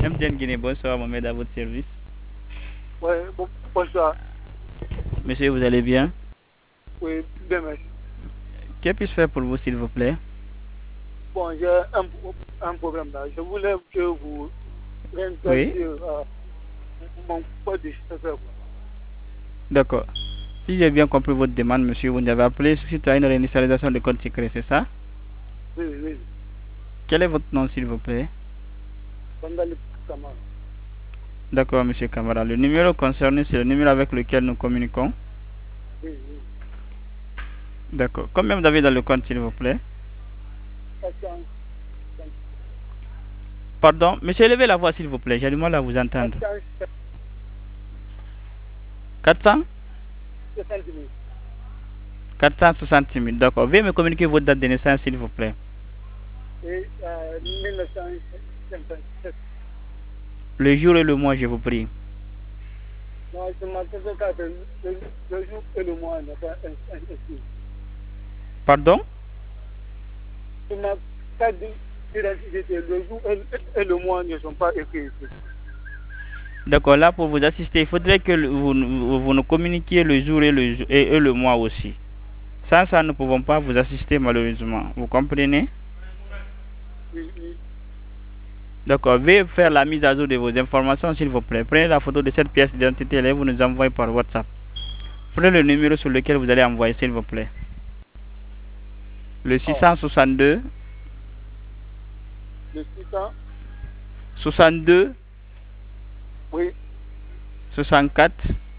MTN Guinée, bonsoir, Mohamed, à votre service. Oui, bonsoir. Monsieur, vous allez bien? Oui, bien, merci. Que puis-je faire pour vous, s'il vous plaît? Bon, j'ai un problème là. Je voulais que vous Oui, réinstalliez mon code de chauffeur. d'accord. Si j'ai bien compris votre demande, monsieur, vous nous avez appelé suite à une réinitialisation de compte secret, c'est ça? Oui, oui. Quel est votre nom, s'il vous plaît? Bandali Kamara. D'accord, monsieur Camara. Le numéro concerné, c'est le numéro avec lequel nous communiquons. Oui, oui. D'accord. Combien vous avez dans le compte, s'il vous plaît? 400, Pardon, monsieur, levez la voix, s'il vous plaît. J'ai du mal à vous entendre. 400? 460 000. 460 000. D'accord. Veuillez me communiquer votre date de naissance, s'il vous plaît. Et 1957. Le jour et le mois, je vous prie. Non, je m'appelle le jour et le mois n'est pas inscrit. Pardon? Je ma carte d'identité, le jour et le mois ne sont pas écrits ici. D'accord, là pour vous assister, il faudrait que vous nous communiquiez le jour et le mois aussi. Sans ça, nous ne pouvons pas vous assister malheureusement. Vous comprenez? Oui, oui. D'accord, veuillez faire la mise à jour de vos informations s'il vous plaît. Prenez la photo de cette pièce d'identité et vous nous envoyez par WhatsApp. Prenez le numéro sur lequel vous allez envoyer s'il vous plaît. Le Oh, 662 le 600, 62 oui, 64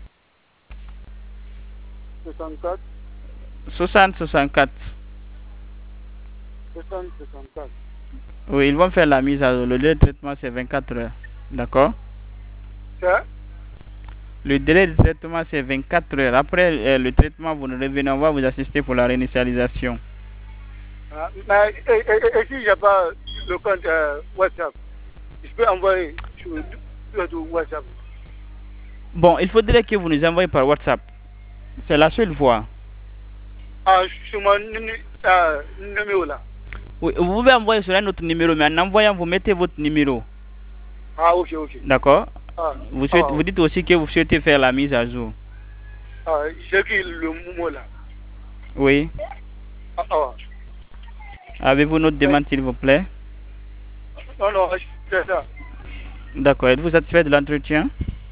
64, 60 64. 60, 64. Oui, ils vont faire la mise à jour. Le délai de traitement c'est 24 heures. D'accord? Ça? Le délai de traitement, c'est 24 heures. Après le traitement, vous nous revenez, on va vous assister pour la réinitialisation. Ah, mais et si j'ai pas le compte WhatsApp, je peux envoyer sur WhatsApp. Bon, il faudrait que vous nous envoyiez par WhatsApp. C'est la seule voie. Ah, sur mon numéro là. Oui, vous pouvez envoyer sur un autre numéro, mais en envoyant, vous mettez votre numéro. Ah, ok, ok. D'accord? Ah, Vous dites aussi que vous souhaitez faire la mise à jour. j'écris le mot là. Oui. Ah, ah. Avez-vous notre Mais, demande, s'il vous plaît? non, non, c'est ça. D'accord. Êtes-vous satisfait de l'entretien?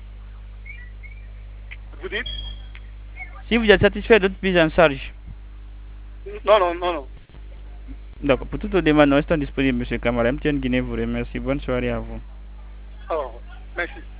Vous dites? Si vous êtes satisfait de votre prise en charge. Non, non, non, non. D'accord. Pour toutes vos demandes, nous restons disponibles, M. Kamara. MTN Guinée vous remercie. Bonne soirée à vous. Ah, merci.